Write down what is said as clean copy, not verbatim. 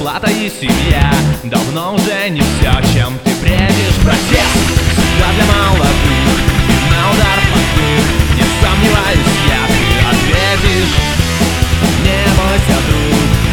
зарплата и семья давно уже не все, чем ты бредишь. Протест всегда для молодых, на удар под дых. Не сомневаюсь я, ты ответишь. Не бойся, друг,